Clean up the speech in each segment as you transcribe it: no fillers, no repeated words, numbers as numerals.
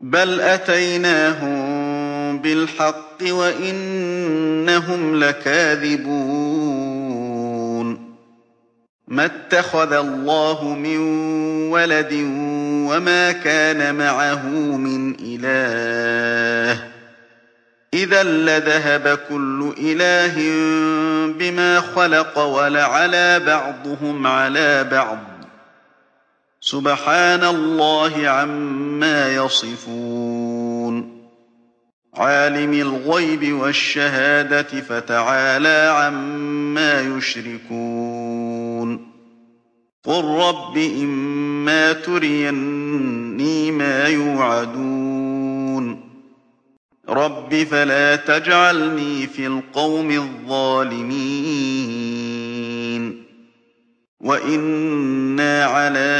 بَلْ أَتَيْنَاهُم بِالْحَقِّ وَإِنَّهُمْ لَكَاذِبُونَ مَا اتَّخَذَ اللَّهُ مِن وَلَدٍ وَمَا كَانَ مَعَهُ مِنْ إِلَٰهٍ ۚ إِذًا لَّذَهَبَ كُلُّ إِلَٰهٍ بِمَا خَلَقَ وَلَعَلَا بَعْضُهُمْ عَلَىٰ بَعْضٍ ۚ سُبْحَانَ اللَّهِ عَمَّا يَصِفُونَ عَالِمِ الْغَيْبِ وَالشَّهَادَةِ فَتَعَالَىٰ عَمَّا يُشْرِكُونَ قُل رَّبِّ إِمَّا تُرِيَنِّي مَا يُوعَدُونَ رَبِّ فَلَا تَجْعَلْنِي فِي الْقَوْمِ الظَّالِمِينَ وَإِنَّا عَلَىٰ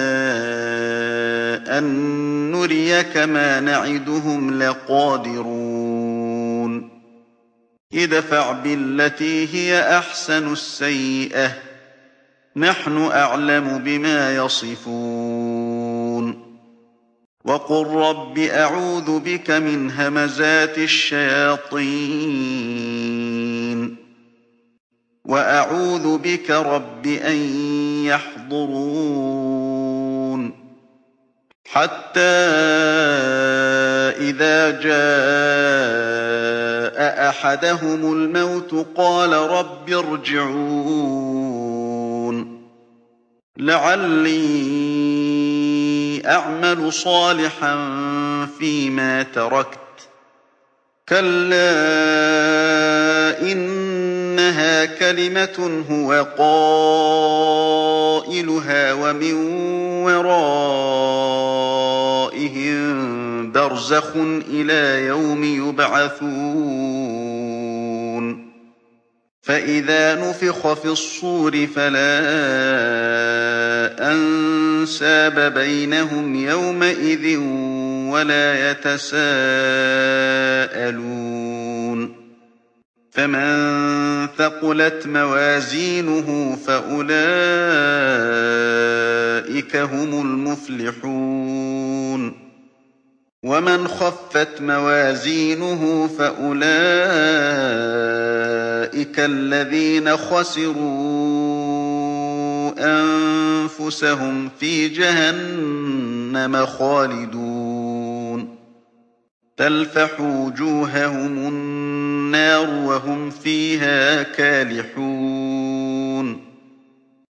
أَن نُّرِيَكَ مَا نَعِدُهُمْ لَقَادِرُونَ ادْفَعْ بِالَّتِي هِيَ أَحْسَنُ السَّيِّئَةَ ۚ نَحْنُ أَعْلَمُ بِمَا يَصِفُونَ وَقُل رَّبِّ أَعُوذُ بِكَ مِنْ هَمَزَاتِ الشَّيَاطِينِ وَأَعُوذُ بِكَ رَبِّ أَن يَحْضُرُونِ حَتَّىٰ إِذَا جَاءَ أَحَدَهُمُ الْمَوْتُ قَالَ رَبِّ ارْجِعُونِ لَعَلِّي أَعْمَلُ صَالِحًا فِيمَا تَرَكْتُ ۚ كَلَّا إِنَّهَا كَلِمَةٌ هُوَ قَائِلُهَا وَمِن وَرَائِهِم بَرْزَخٌ إِلَىٰ يَوْمِ يُبْعَثُونَ فَإِذَا نُفِخَ فِي الصُّورِ فَلَا أَنسَابَ بَيْنَهُمْ يَوْمَئِذٍ وَلَا يَتَسَاءَلُونَ فَمَن ثَقُلَتْ مَوَازِينُهُ فَأُولَٰئِكَ هُمُ الْمُفْلِحُونَ وَمَنْ خَفَّتْ مَوَازِينُهُ فَأُولَٰئِكَ الَّذِينَ خَسِرُوا أَنفُسَهُمْ فِي جَهَنَّمَ خَالِدُونَ تَلْفَحُ وُجُوهَهُمُ النَّارُ وَهُمْ فِيهَا كَالِحُونَ